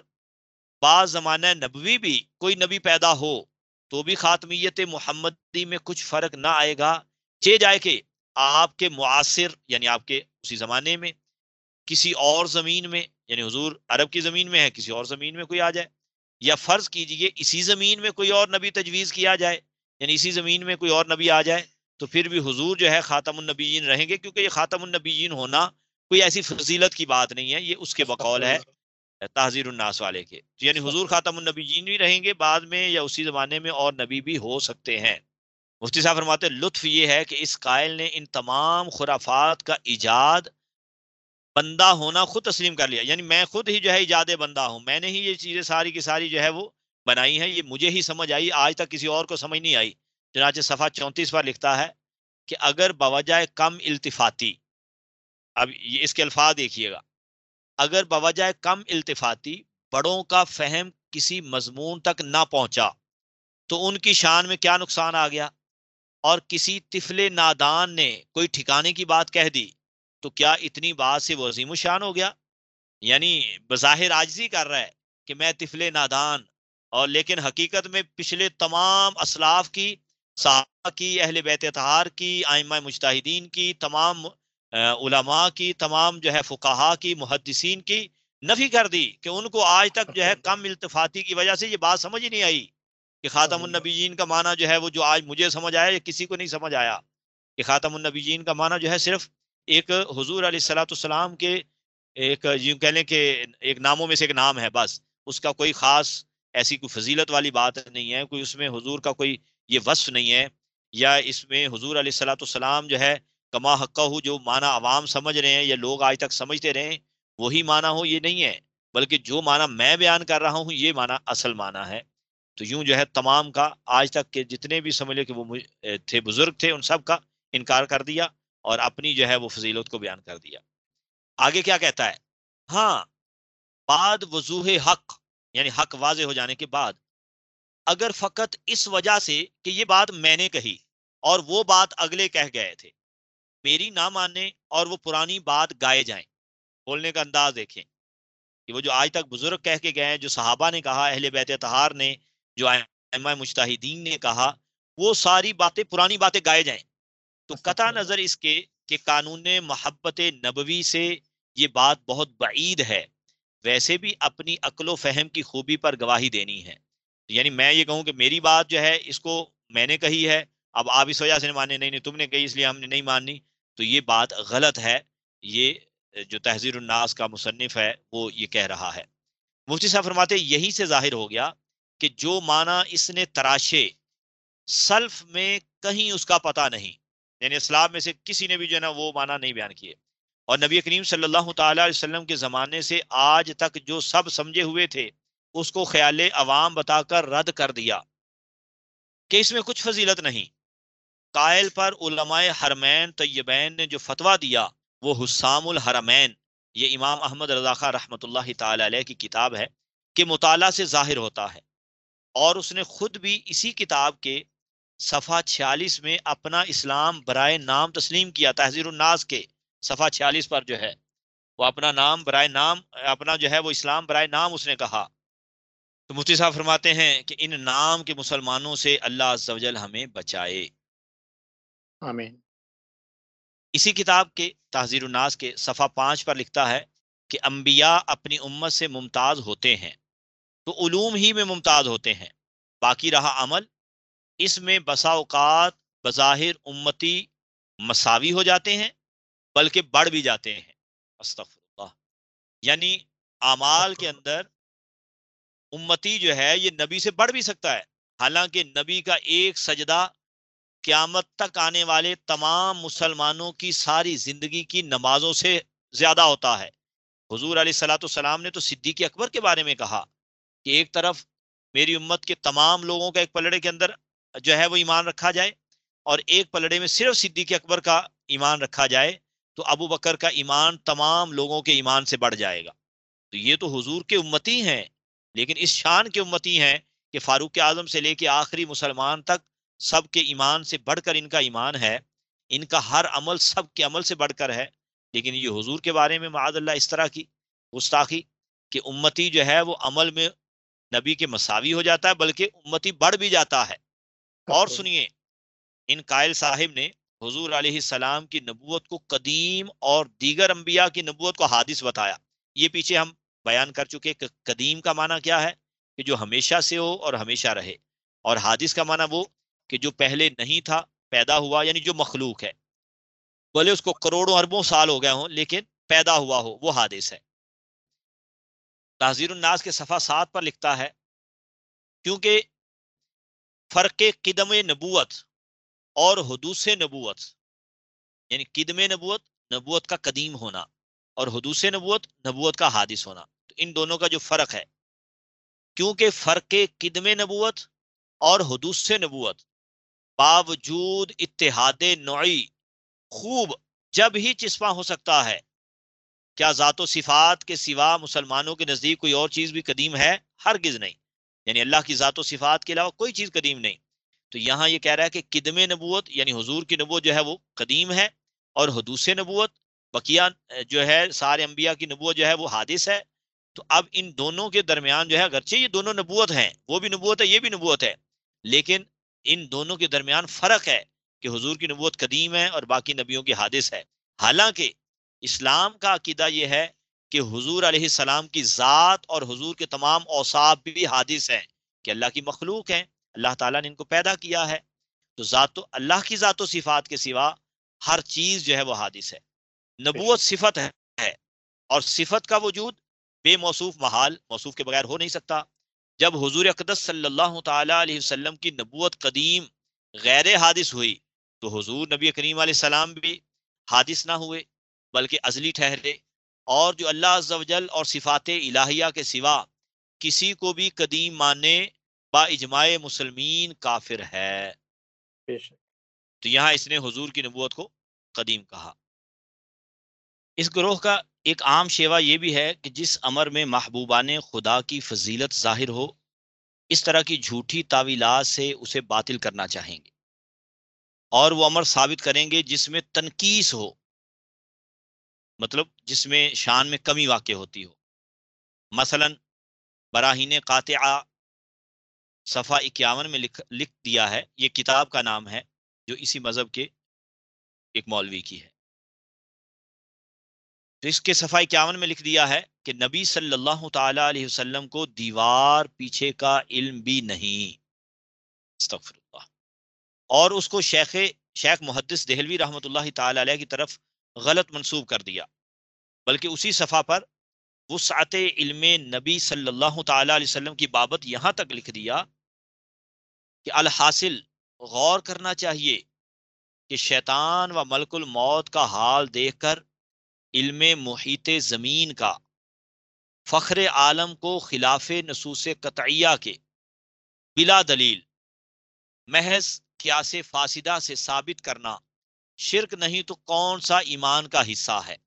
بعض زمانہ نبوی بھی کوئی نبی پیدا ہو تو بھی خاتمیت محمدی میں کچھ فرق نہ آئے گا، چہ جائے کہ آپ کے معاصر یعنی آپ کے اسی زمانے میں کسی اور زمین میں، یعنی حضور عرب کی زمین میں ہے کسی اور زمین میں کوئی آ جائے، یا فرض کیجئے اسی زمین میں کوئی اور نبی تجویز کیا جائے، یعنی اسی زمین میں کوئی اور نبی آ جائے تو پھر بھی حضور جو ہے خاتم النبیین رہیں گے، کیونکہ یہ خاتم النبیین ہونا کوئی ایسی فضیلت کی بات نہیں ہے، یہ اس کے بقول ہے تحذیر الناس والے کے، یعنی حضور خاتم النبیین بھی رہیں گے بعد میں یا اسی زمانے میں اور نبی بھی ہو سکتے ہیں۔ مفتی صاحب فرماتے ہیں لطف یہ ہے کہ اس قائل نے ان تمام خرافات کا ایجاد بندہ ہونا خود تسلیم کر لیا، یعنی میں خود ہی جو ہے ایجاد بندہ ہوں، میں نے ہی یہ چیزیں ساری کی ساری جو ہے وہ بنائی ہیں، یہ مجھے ہی سمجھ آئی، آج تک کسی اور کو سمجھ نہیں آئی۔ چنانچہ صفحہ 34 پر لکھتا ہے کہ اگر بوجہ کم التفاتی، اب یہ اس کے الفاظ دیکھیے گا، اگر بوجہ کم التفاتی بڑوں کا فہم کسی مضمون تک نہ پہنچا تو ان کی شان میں کیا نقصان آ گیا؟ اور کسی طفل نادان نے کوئی ٹھکانے کی بات کہہ دی تو کیا اتنی بات سے وہ عظیم الشان ہو گیا؟ یعنی بظاہر عاجزی کر رہا ہے کہ میں طفل نادان، اور لیکن حقیقت میں پچھلے تمام اسلاف کی، صحابہ کی، اہل بیت اطہار کی، ائمہ مجتہدین کی، تمام علماء کی، تمام جو ہے فقہا کی، محدثین کی نفی کر دی کہ ان کو آج تک جو ہے کم التفاتی کی وجہ سے یہ بات سمجھ ہی نہیں آئی کہ خاتم النبیین کا معنی جو ہے وہ جو آج مجھے سمجھ آیا یہ کسی کو نہیں سمجھ آیا کہ خاتم النبیین کا معنی جو ہے صرف ایک حضور علیہ الصلوۃ والسلام کے ایک یوں کہہ لیں کہ ایک ناموں میں سے ایک نام ہے، بس اس کا کوئی خاص ایسی کوئی فضیلت والی بات نہیں ہے، کوئی اس میں حضور کا کوئی یہ وصف نہیں ہے، یا اس میں حضور علیہ الصلوۃ والسلام جو ہے کما حقہ جو معنی عوام سمجھ رہے ہیں یا لوگ آج تک سمجھتے رہے ہیں وہی معنی ہو، یہ نہیں ہے، بلکہ جو معنی میں بیان کر رہا ہوں یہ معنی اصل معنی ہے۔ تو یوں جو ہے تمام کا آج تک کے جتنے بھی سمجھ لے کہ وہ تھے بزرگ تھے ان سب کا انکار کر دیا اور اپنی جو ہے وہ فضیلت کو بیان کر دیا۔ آگے کیا کہتا ہے؟ ہاں، بعد وضوح حق، یعنی حق واضح ہو جانے کے بعد، اگر فقط اس وجہ سے کہ یہ بات میں نے کہی اور وہ بات اگلے کہہ گئے تھے، میری نہ ماننے اور وہ پرانی بات گائے جائیں، بولنے کا انداز دیکھیں کہ وہ جو آج تک بزرگ کہہ کے گئے ہیں، جو صحابہ نے کہا، اہل بیت طہار نے، جو ائمہ مجتہدین نے کہا، وہ ساری باتیں پرانی باتیں گائے جائیں، تو قطع نظر اس کے کہ قانون محبت نبوی سے یہ بات بہت بعید ہے، ویسے بھی اپنی عقل و فہم کی خوبی پر گواہی دینی ہے۔ یعنی میں یہ کہوں کہ میری بات جو ہے اس کو میں نے کہی ہے، اب آپ اس وجہ سے ماننے، نہیں نہیں تم نے کہی اس لیے ہم نے نہیں ماننی، تو یہ بات غلط ہے۔ یہ جو تحذیر الناس کا مصنف ہے وہ یہ کہہ رہا ہے۔ مفتی صاحب فرماتے یہی سے ظاہر ہو گیا کہ جو معنی اس نے تراشے سلف میں کہیں اس کا پتہ نہیں، یعنی اسلام میں سے کسی نے بھی جو ہے نا وہ معنی نہیں بیان کیے، اور نبی کریم صلی اللہ تعالی علیہ وسلم کے زمانے سے آج تک جو سب سمجھے ہوئے تھے اس کو خیال عوام بتا کر رد کر دیا کہ اس میں کچھ فضیلت نہیں۔ قائل پر علماء حرمین طیبین نے جو فتویٰ دیا وہ حسام الحرمین، یہ امام احمد رضا خان رحمۃ اللہ تعالی علیہ کی کتاب ہے، کہ مطالعہ سے ظاہر ہوتا ہے، اور اس نے خود بھی اسی کتاب کے صفحہ 46 میں اپنا اسلام برائے نام تسلیم کیا، تحذیر الناس کے صفحہ 46 پر جو ہے وہ اپنا نام برائے نام، اپنا جو ہے وہ اسلام برائے نام اس نے کہا۔ تو مفتی صاحب فرماتے ہیں کہ ان نام کے مسلمانوں سے اللہ عز و جل ہمیں بچائے۔ آمین۔ اسی کتاب کے تحذیر الناس کے صفحہ 5 پر لکھتا ہے کہ انبیاء اپنی امت سے ممتاز ہوتے ہیں تو علوم ہی میں ممتاز ہوتے ہیں، باقی رہا عمل، اس میں بسا اوقات بظاہر امتی مساوی ہو جاتے ہیں بلکہ بڑھ بھی جاتے ہیں، استغفر اللہ، یعنی اعمال کے اندر امتی جو ہے یہ نبی سے بڑھ بھی سکتا ہے، حالانکہ نبی کا ایک سجدہ قیامت تک آنے والے تمام مسلمانوں کی ساری زندگی کی نمازوں سے زیادہ ہوتا ہے۔ حضور علیہ الصلوۃ والسلام نے تو صدیق اکبر کے بارے میں کہا کہ ایک طرف میری امت کے تمام لوگوں کا ایک پلڑے کے اندر جو ہے وہ ایمان رکھا جائے اور ایک پلڑے میں صرف صدیق اکبر کا ایمان رکھا جائے تو ابو بکر کا ایمان تمام لوگوں کے ایمان سے بڑھ جائے گا۔ تو یہ تو حضور کے امتی ہیں، لیکن اس شان کے امتی ہیں کہ فاروق اعظم سے لے کے آخری مسلمان تک سب کے ایمان سے بڑھ کر ان کا ایمان ہے، ان کا ہر عمل سب کے عمل سے بڑھ کر ہے، لیکن یہ حضور کے بارے میں معاذ اللہ اس طرح کی گستاخی کہ امتی جو ہے وہ عمل میں نبی کے مساوی ہو جاتا ہے بلکہ امتی بڑھ بھی جاتا ہے۔ اور سنیے، ان قائل صاحب نے حضور علیہ السلام کی نبوت کو قدیم اور دیگر انبیاء کی نبوت کو حادث بتایا۔ یہ پیچھے ہم بیان کر چکے کہ قدیم کا معنی کیا ہے کہ جو ہمیشہ سے ہو اور ہمیشہ رہے، اور حادث کا معنی وہ کہ جو پہلے نہیں تھا پیدا ہوا، یعنی جو مخلوق ہے، بھلے اس کو کروڑوں اربوں سال ہو گئے ہوں لیکن پیدا ہوا ہو، وہ حادث ہے۔ تحذیر الناس کے صفحہ 7 پر لکھتا ہے کیونکہ فرق قدم نبوت اور حدوث نبوت، یعنی قدم نبوت نبوت کا قدیم ہونا اور حدوث نبوت نبوت کا حادث ہونا، تو ان دونوں کا جو فرق ہے، کیونکہ فرق قدم نبوت اور حدوث نبوت باوجود اتحاد نوعی خوب جب ہی چسپاں ہو سکتا ہے، کیا ذات و صفات کے سوا مسلمانوں کے نزدیک کوئی اور چیز بھی قدیم ہے؟ ہرگز نہیں، یعنی اللہ کی ذات و صفات کے علاوہ کوئی چیز قدیم نہیں۔ تو یہاں یہ کہہ رہا ہے کہ قدم نبوت یعنی حضور کی نبوت جو ہے وہ قدیم ہے، اور حدوث نبوت بقیہ جو ہے سارے انبیاء کی نبوت جو ہے وہ حادث ہے۔ تو اب ان دونوں کے درمیان جو ہے، اگرچہ یہ دونوں نبوت ہیں، وہ بھی نبوت ہے یہ بھی نبوت ہے، لیکن ان دونوں کے درمیان فرق ہے کہ حضور کی نبوت قدیم ہے اور باقی نبیوں کی حادث ہے۔ حالانکہ اسلام کا عقیدہ یہ ہے کہ حضور علیہ السلام کی ذات اور حضور کے تمام اوصاف بھی حادث ہیں، کہ اللہ کی مخلوق ہیں، اللہ تعالیٰ نے ان کو پیدا کیا ہے۔ تو اللہ کی ذات و صفات کے سوا ہر چیز جو ہے وہ حادث ہے۔ نبوت صفت ہے، اور صفت کا وجود بے موصوف محال، موصوف کے بغیر ہو نہیں سکتا۔ جب حضور اقدس صلی اللہ تعالی علیہ وسلم کی نبوت قدیم غیر حادث ہوئی، تو حضور نبی کریم علیہ السلام بھی حادث نہ ہوئے بلکہ ازلی ٹھہرے، اور جو اللہ عز و جل اور صفات الہیہ کے سوا کسی کو بھی قدیم ماننے با اجماع مسلمین کافر ہے۔ تو یہاں اس نے حضور کی نبوت کو قدیم کہا۔ اس گروہ کا ایک عام شیوا یہ بھی ہے کہ جس امر میں محبوبان خدا کی فضیلت ظاہر ہو، اس طرح کی جھوٹی تعویلات سے اسے باطل کرنا چاہیں گے، اور وہ امر ثابت کریں گے جس میں تنقیص ہو، مطلب جس میں شان میں کمی واقع ہوتی ہو۔ مثلا براہین قاطعہ صفحہ 51 میں لکھ دیا ہے، یہ کتاب کا نام ہے جو اسی مذہب کے ایک مولوی کی ہے۔ تو اس کے صفحہ 51 میں لکھ دیا ہے کہ نبی صلی اللہ تعالی علیہ وسلم کو دیوار پیچھے کا علم بھی نہیں، استغفر اللہ، اور اس کو شیخ محدث دہلوی رحمۃ اللہ تعالی علیہ کی طرف غلط منسوب کر دیا، بلکہ اسی صفحہ پر وسعت علم نبی صلی اللہ تعالی علیہ وسلم کی بابت یہاں تک لکھ دیا کہ الحاصل غور کرنا چاہیے کہ شیطان و ملک الموت کا حال دیکھ کر علم محیط زمین کا فخر عالم کو خلاف نصوص قطعیہ کے بلا دلیل محض قیاس فاسدہ سے ثابت کرنا شرک نہیں تو کون سا ایمان کا حصہ ہے۔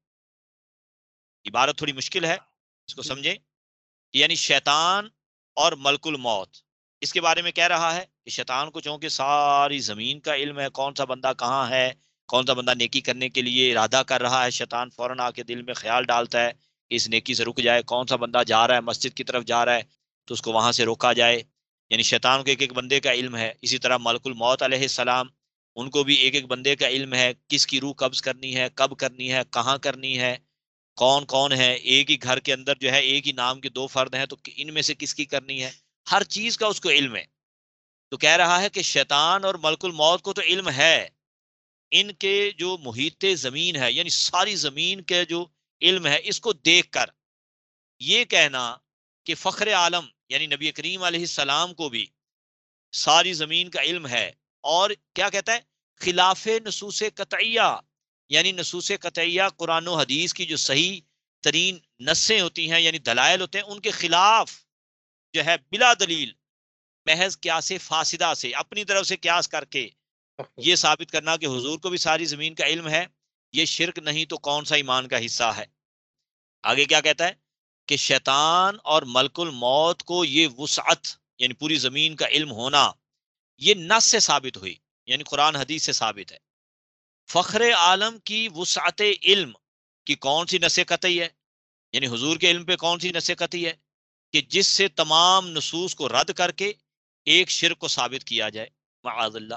عبارت تھوڑی مشکل ہے، اس کو سمجھیں۔ یعنی شیطان اور ملک الموت، اس کے بارے میں کہہ رہا ہے کہ شیطان کو چونکہ ساری زمین کا علم ہے، کون سا بندہ کہاں ہے، کون سا بندہ نیکی کرنے کے لیے ارادہ کر رہا ہے، شیطان فوراً آ کے دل میں خیال ڈالتا ہے کہ اس نیکی سے رک جائے، کون سا بندہ جا رہا ہے مسجد کی طرف جا رہا ہے تو اس کو وہاں سے روکا جائے۔ یعنی شیطان کو ایک ایک بندے کا علم ہے۔ اسی طرح ملک الموت علیہ السلام، ان کو بھی ایک ایک بندے کا علم ہے، کس کی روح قبض کرنی ہے، کب کرنی ہے، کہاں کرنی ہے، کون کون ہے، ایک ہی گھر کے اندر جو ہے ایک ہی نام کے دو فرد ہیں تو ان میں سے کس کی کرنی ہے، ہر چیز کا اس کو علم ہے۔ تو کہہ رہا ہے کہ شیطان اور ملک الموت کو تو علم ہے، ان کے جو محیط زمین ہے یعنی ساری زمین کے جو علم ہے، اس کو دیکھ کر یہ کہنا کہ فخر عالم یعنی نبی کریم علیہ السلام کو بھی ساری زمین کا علم ہے، اور کیا کہتا ہے خلاف نصوص قطعیہ، یعنی نصوص قطعیہ قرآن و حدیث کی جو صحیح ترین نصیں ہوتی ہیں یعنی دلائل ہوتے ہیں، ان کے خلاف جو ہے بلا دلیل محض قیاس فاسدہ سے اپنی طرف سے قیاس کر کے یہ ثابت کرنا کہ حضور کو بھی ساری زمین کا علم ہے، یہ شرک نہیں تو کون سا ایمان کا حصہ ہے۔ آگے کیا کہتا ہے کہ شیطان اور ملک الموت کو یہ وسعت یعنی پوری زمین کا علم ہونا یہ نص سے ثابت ہوئی، یعنی قرآن حدیث سے ثابت ہے۔ فخر عالم کی وسعت علم کی کون سی نص قطعی ہے، یعنی حضور کے علم پہ کون سی نص قطعی ہے کہ جس سے تمام نصوص کو رد کر کے ایک شرک کو ثابت کیا جائے، معاذ اللہ۔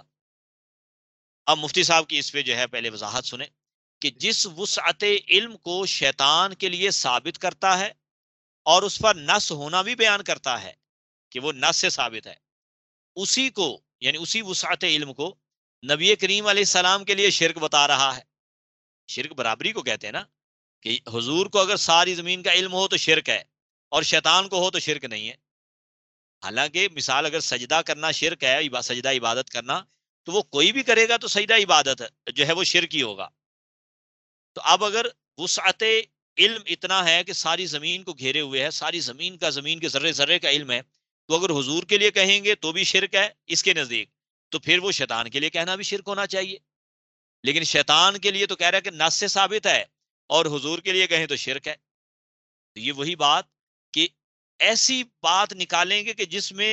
اب مفتی صاحب کی اس پہ جو ہے پہلے وضاحت سنیں کہ جس وسعت علم کو شیطان کے لیے ثابت کرتا ہے اور اس پر نص ہونا بھی بیان کرتا ہے کہ وہ نص سے ثابت ہے، اسی کو یعنی اسی وسعت علم کو نبی کریم علیہ السلام کے لیے شرک بتا رہا ہے۔ شرک برابری کو کہتے ہیں نا، کہ حضور کو اگر ساری زمین کا علم ہو تو شرک ہے، اور شیطان کو ہو تو شرک نہیں ہے۔ حالانکہ مثال اگر سجدہ کرنا شرک ہے، سجدہ عبادت کرنا، تو وہ کوئی بھی کرے گا تو سجدہ عبادت جو ہے وہ شرک ہی ہوگا۔ تو اب اگر وسعت علم اتنا ہے کہ ساری زمین کو گھیرے ہوئے ہے، ساری زمین کے ذرے ذرے کا علم ہے، تو اگر حضور کے لیے کہیں گے تو بھی شرک ہے اس کے نزدیک، تو پھر وہ شیطان کے لیے کہنا بھی شرک ہونا چاہیے۔ لیکن شیطان کے لیے تو کہہ رہا ہے کہ نص سے ثابت ہے، اور حضور کے لیے کہیں تو شرک ہے۔ تو یہ وہی بات کہ ایسی بات نکالیں گے کہ جس میں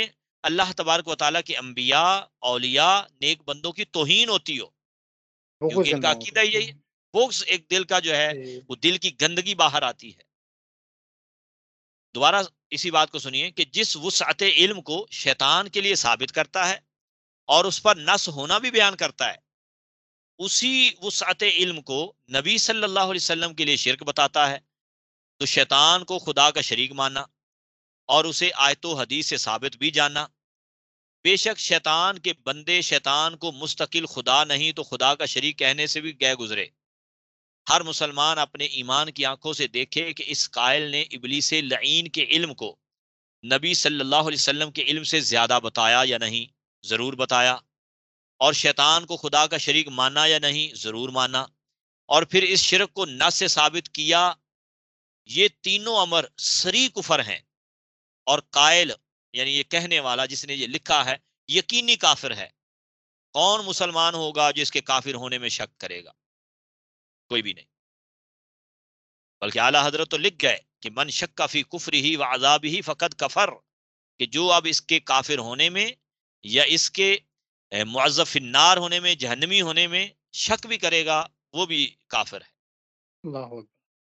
اللہ تبارک و تعالیٰ کے انبیاء، اولیاء، نیک بندوں کی توہین ہوتی ہو، بغض کیونکہ ان کا کرنا عقیدہ ہوگا. یہی ہے. بغض ایک دل کا جو ہے وہ دل کی گندگی باہر آتی ہے. دوبارہ اسی بات کو سنیے کہ جس وسعت علم کو شیطان کے لیے ثابت کرتا ہے اور اس پر نص ہونا بھی بیان کرتا ہے، اسی وسعت علم کو نبی صلی اللہ علیہ وسلم کے لیے شرک بتاتا ہے. تو شیطان کو خدا کا شریک ماننا اور اسے آیت و حدیث سے ثابت بھی جاننا. بے شک شیطان کے بندے شیطان کو مستقل خدا نہیں تو خدا کا شریک کہنے سے بھی گئے گزرے. ہر مسلمان اپنے ایمان کی آنکھوں سے دیکھے کہ اس قائل نے ابلیس لعین کے علم کو نبی صلی اللہ علیہ وسلم کے علم سے زیادہ بتایا یا نہیں؟ ضرور بتایا. اور شیطان کو خدا کا شریک مانا یا نہیں؟ ضرور مانا. اور پھر اس شرک کو نص سے ثابت کیا. یہ تینوں امر سری کفر ہیں، اور قائل یعنی یہ کہنے والا جس نے یہ لکھا ہے یقینی کافر ہے. کون مسلمان ہوگا جو اس کے کافر ہونے میں شک کرے گا؟ کوئی بھی نہیں. بلکہ اعلیٰ حضرت تو لکھ گئے کہ من شک فی کفر ہی و عذاب ہی فقد کفر، کہ جو اب اس کے کافر ہونے میں یا اس کے معذب فی النار ہونے میں، جہنمی ہونے میں شک بھی کرے گا، وہ بھی کافر ہے. اللہ اکبر.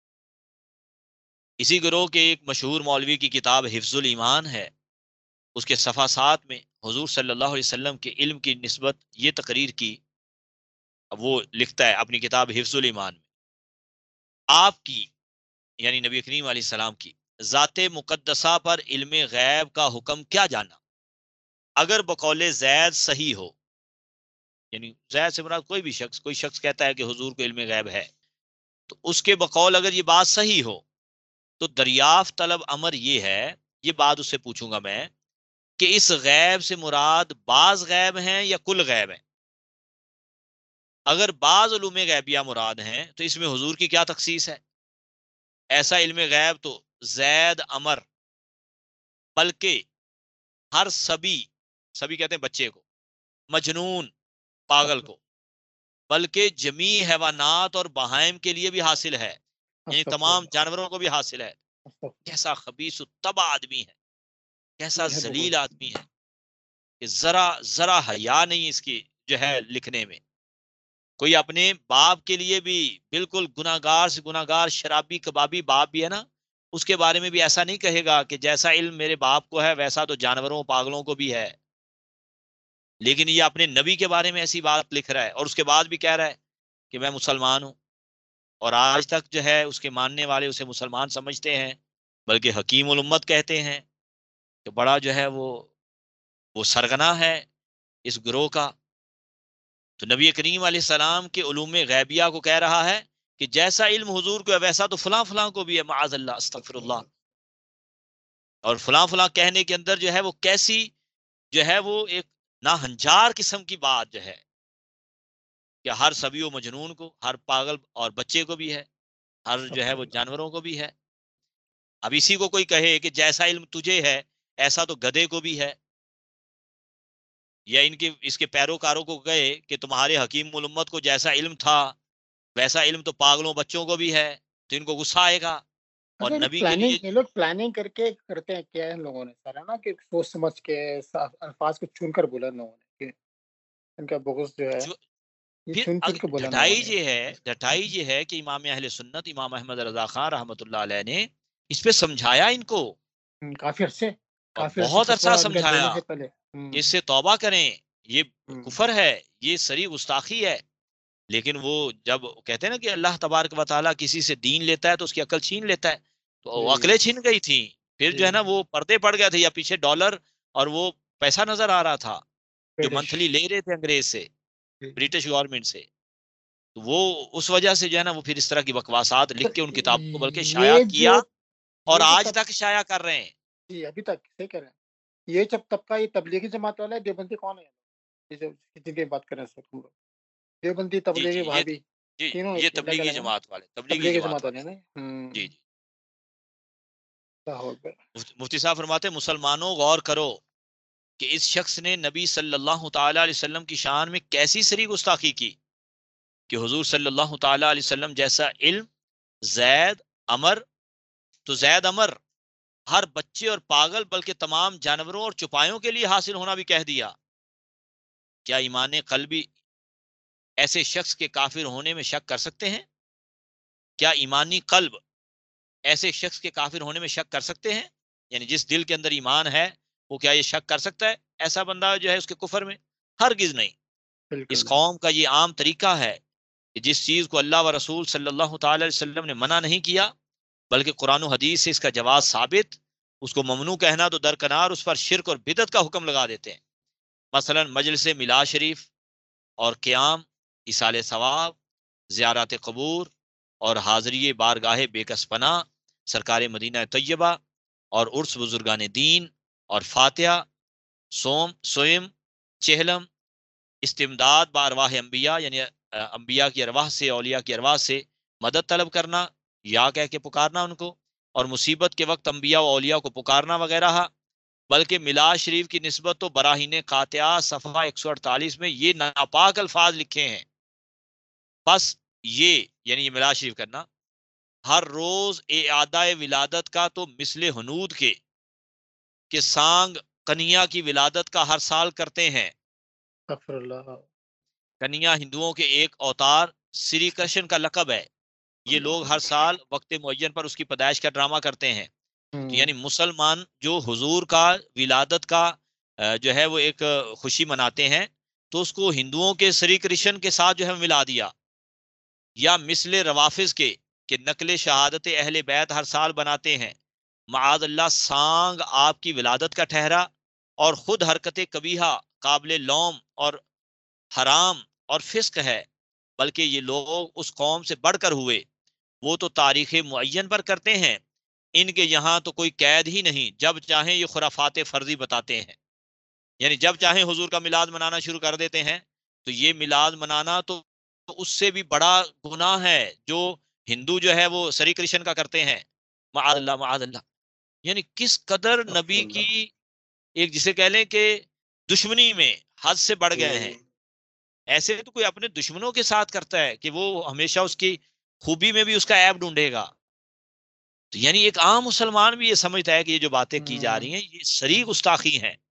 اسی گروہ کے ایک مشہور مولوی کی کتاب حفظ الایمان ہے، اس کے صفحہ 7 میں حضور صلی اللہ علیہ وسلم کے علم کی نسبت یہ تقریر کی. اب وہ لکھتا ہے اپنی کتاب حفظ الایمان میں، آپ کی یعنی نبی کریم علیہ السلام کی ذات مقدسہ پر علم غیب کا حکم کیا جانا؟ اگر بقول زید صحیح ہو، یعنی زید سے مراد کوئی شخص کہتا ہے کہ حضور کو علم غیب ہے، تو اس کے بقول اگر یہ بات صحیح ہو تو دریافت طلب امر یہ ہے، یہ بات اس سے پوچھوں گا میں کہ اس غیب سے مراد بعض غیب ہیں یا کل غیب ہیں؟ اگر بعض علوم غیبیہ مراد ہیں تو اس میں حضور کی کیا تخصیص ہے؟ ایسا علم غیب تو زید، امر، بلکہ ہر سبی کہتے ہیں بچے کو، مجنون پاگل کو، بلکہ جمیع حیوانات اور بہائم کے لیے بھی حاصل ہے، یعنی تمام جانوروں کو بھی حاصل ہے. کیسا خبیث و تباہ آدمی ہے، کیسا ذلیل آدمی ہے کہ ذرا حیا نہیں اس کی جو ہے لکھنے میں. کوئی اپنے باپ کے لیے بھی بالکل گناہگار سے گناہگار شرابی کبابی باپ بھی ہے نا، اس کے بارے میں بھی ایسا نہیں کہے گا کہ جیسا علم میرے باپ کو ہے ویسا تو جانوروں پاگلوں کو بھی ہے. لیکن یہ اپنے نبی کے بارے میں ایسی بات لکھ رہا ہے اور اس کے بعد بھی کہہ رہا ہے کہ میں مسلمان ہوں، اور آج تک جو ہے اس کے ماننے والے اسے مسلمان سمجھتے ہیں، بلکہ حکیم الامت کہتے ہیں کہ بڑا جو ہے وہ سرغنا ہے اس گروہ کا. تو نبی کریم علیہ السلام کے علوم غیبیہ کو کہہ رہا ہے کہ جیسا علم حضور کو ہے ویسا تو فلاں فلاں کو بھی ہے، معاذ اللہ، استغفر اللہ. اور فلاں فلاں کہنے کے اندر جو ہے وہ کیسی جو ہے وہ ایک ناہنجار قسم کی بات جو ہے کہ ہر سبی و مجنون کو، ہر پاگل اور بچے کو بھی ہے، ہر جو ہے وہ جانوروں کو بھی ہے. اب اسی کو کوئی کہے کہ جیسا علم تجھے ہے ایسا تو گدھے کو بھی ہے، یا اس کے پیروکاروں کو کہے کہ تمہارے حکیم الامت کو جیسا علم تھا ویسا علم تو پاگلوں بچوں کو بھی ہے، تو ان کو غصہ آئے گا. اور نبی کے لیے یہ لوگ پلاننگ کر کے کرتے ہیں کیا ان لوگوں نے سارا نا، کہ سوچ سمجھ کے الفاظ کو چن کر بولا ان لوگوں نے کہ ان کا بغض جو ہے جو یہ پھر چن کے بولا ان لوگوں نے. ڈھٹائی یہ ہے کہ امام اہل سنت امام احمد رضا خان رحمۃ اللہ علیہ نے اس پہ سمجھایا ان کو، کافی عرصے اور بہت عرصہ فتویٰ ان کا دینے سمجھایا سے پہلے. کہ اس سے توبہ کریں، یہ کفر ہے، یہ سری گستاخی ہے. لیکن وہ جب کہتے ہیں نا کہ اللہ تبارک و تعالیٰ کسی سے دین لیتا ہے تو اس کی عقل چھین لیتا ہے، تو وہ عقلیں چھین گئی تھیں. پھر جو ہے نا وہ پردے پڑ گئے تھے، یا پیچھے ڈالر اور وہ پیسہ نظر آ رہا تھا جو منتھلی لے رہے تھے انگریز سے، برٹش گورنمنٹ سے. تو وہ اس وجہ سے جو ہے نا وہ پھر اس طرح کی بکواسات لکھ کے ان کتابوں کو بلکہ شائع یہ کیا، جو اور یہ جو آج تک شائع کر رہے ہیں. جی ابھی تک صحیح کہہ رہے ہیں. یہ جب طبقہ یہ تبلیغی جماعت والا ہے، دیوبندی کون ہے یہ جو جن کی بات کر رہے ہیں سر ہم لوگ؟ دیوبندی، جی تبلیغی، جی وہابی، جی تینوں یہ ایک الگ تبلیغی الگ ہیں. جماعت والے، تبلیغی تبلیغی جماعت جماعت والے والے. نا. جی جی. اللہ اکبر. مفتی صاحب فرماتے ہیں مسلمانوں غور کرو کہ اس شخص نے نبی صلی اللہ تعالی علیہ وسلم کی شان میں کیسی سری گستاخی کی کہ حضور صلی اللہ تعالی علیہ وسلم جیسا علم زید، امر، تو زید امر ہر بچے اور پاگل بلکہ تمام جانوروں اور چوپایوں کے لیے حاصل ہونا بھی کہہ دیا۔ کیا ایمان قلبی ایسے شخص کے کافر ہونے میں شک کر سکتے ہیں؟ کیا ایمانی قلب ایسے شخص کے کافر ہونے میں شک کر سکتے ہیں؟ یعنی جس دل کے اندر ایمان ہے وہ کیا یہ شک کر سکتا ہے ایسا بندہ جو ہے اس کے کفر میں؟ ہرگز نہیں۔ اس بالکل قوم کا یہ عام طریقہ ہے کہ جس چیز کو اللہ و رسول صلی اللہ تعالی علیہ وسلم نے منع نہیں کیا بلکہ قرآن و حدیث سے اس کا جواز ثابت، اس کو ممنوع کہنا تو درکنار اس پر شرک اور بدعت کا حکم لگا دیتے ہیں۔ مثلا مجلس میلاد شریف اور قیام، ایصال ثواب، زیارات قبور اور حاضری بارگاہ بے کس پناہ سرکار مدینہ طیبہ اور عرس بزرگان دین اور فاتحہ، سوم، چہلم، استمداد بارواح انبیاء یعنی انبیاء کی ارواح سے، اولیاء کی ارواح سے مدد طلب کرنا یا کہہ کے پکارنا ان کو، اور مصیبت کے وقت انبیاء و اولیاء کو پکارنا وغیرہ۔ بلکہ میلاد شریف کی نسبت تو براہین قاطعہ صفحہ 148 میں یہ ناپاک الفاظ لکھے ہیں۔ بس یہ یعنی یہ میلاد شریف کرنا ہر روز اعادہ ولادت کا تو مثل ہنود کے سانگ کنیا کی ولادت کا ہر سال کرتے ہیں۔ غفر اللہ۔ کنیا ہندوؤں کے ایک اوتار سری کرشن کا لقب ہے۔ یہ لوگ ہر سال وقت معین پر اس کی پیدائش کا ڈرامہ کرتے ہیں۔ یعنی مسلمان جو حضور کا ولادت کا جو ہے وہ ایک خوشی مناتے ہیں تو اس کو ہندوؤں کے سری کرشن کے ساتھ جو ہے ملا دیا، یا مثل روافظ کے کہ نقل شہادت اہل بیت ہر سال بناتے ہیں۔ معاذ اللہ سانگ آپ کی ولادت کا ٹھہرا اور خود حرکت کبیحہ قابل لوم اور حرام اور فسق ہے، بلکہ یہ لوگ اس قوم سے بڑھ کر ہوئے، وہ تو تاریخ معین پر کرتے ہیں، ان کے یہاں تو کوئی قید ہی نہیں، جب چاہیں یہ خرافات فرضی بتاتے ہیں۔ یعنی جب چاہیں حضور کا میلاد منانا شروع کر دیتے ہیں۔ تو یہ میلاد منانا تو اس سے بھی بڑا گناہ ہے جو ہندو جو ہے وہ سری کرشن کا کرتے ہیں۔ معاذ اللہ، معاذ اللہ۔ یعنی کس قدر غفر نبی اللہ۔ کی ایک جسے کہہ لیں کہ دشمنی میں حد سے بڑھ گئے ہیں۔ ایسے تو کوئی اپنے دشمنوں کے ساتھ کرتا ہے کہ وہ ہمیشہ اس کی خوبی میں بھی اس کا عیب ڈھونڈے گا۔ تو یعنی ایک عام مسلمان بھی یہ سمجھتا ہے کہ یہ جو باتیں کی جا رہی ہیں یہ صریح گستاخی ہیں۔